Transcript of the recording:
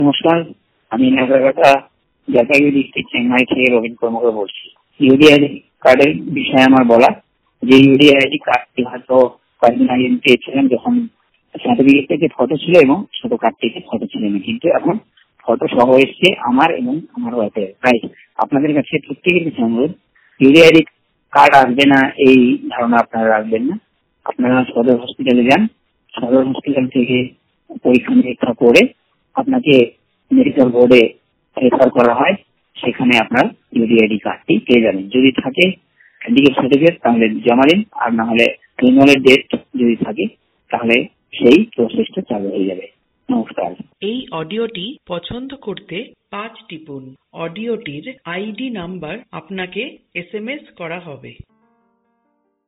নমস্কার, আমি নাগারঘাটা জলপাইগুড়ি ডিস্ট্রিক্ট চেন্নাই থেকে রবীন কর্মকার বলছি। ইউডিআইডি কার্ডের বিষয়ে আমার বলা যে ইউডিআইডি কার্ডটি হয়তো কয়েকদিন আগে পেয়েছিলাম, যখন সার্টিফিকেট থেকে ফটো ছিল এবং ছোট কার্ডটিতে ফটো ছিল না, কিন্তু এখন ফটো সহ এসছে আমার এবং আমার ওয়াইফের। তাই আপনাদের কাছে প্রত্যেকের কাছে অনুরোধ, ইউডিআইডি কার্ড আসবে না এই ধারণা আপনারা রাখবেন না। আপনারা সদর হসপিটালে যান, সদর হসপিটাল থেকে পরীক্ষা নিরীক্ষা করে আপনাকে মেডিকেল বোর্ডে রেফার করা হয়, সেখানে আপনার ইউডিআইডি কার্ডটি পেয়ে যাবেন। যদি থাকে মেডিকেল সার্টিফিকেট তাহলে জমা দিন, আর না হলে রিনিউয়ালের ডেট যদি থাকে তাহলে সেই প্রসেসটা চালু হয়ে যাবে। নমস্কার। এই অডিওটি পছন্দ করতে 5 টিপুন। অডিওটির আইডি নাম্বার আপনাকে SMS করা হবে।